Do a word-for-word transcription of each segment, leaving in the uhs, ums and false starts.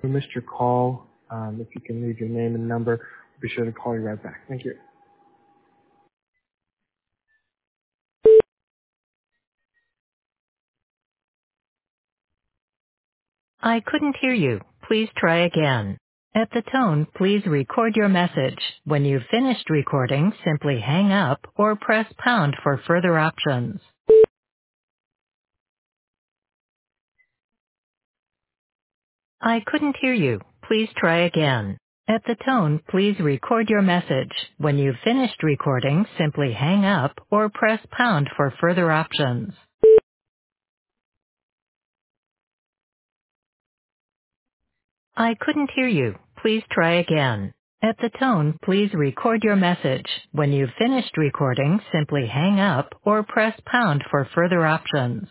We missed your call. Um, if you can leave your name and number, we'll be sure to call you right back. Thank you. I couldn't hear you. Please try again. At the tone, please record your message. When you've finished recording, simply hang up or press pound for further options. I couldn't hear you. Please try again. At the tone, please record your message. When you've finished recording, simply hang up or press pound for further options. I couldn't hear you. Please try again. At the tone, please record your message. When you've finished recording, simply hang up or press pound for further options.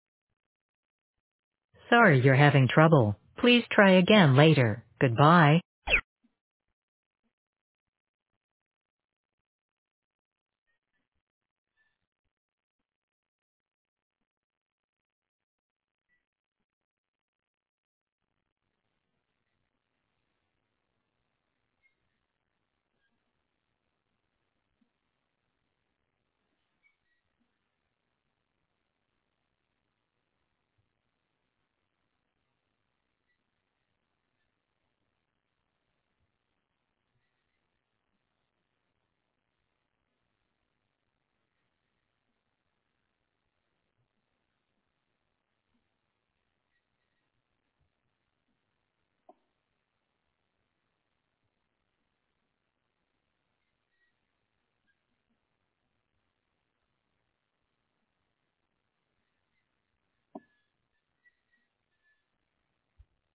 Sorry you're having trouble. Please try again later. Goodbye.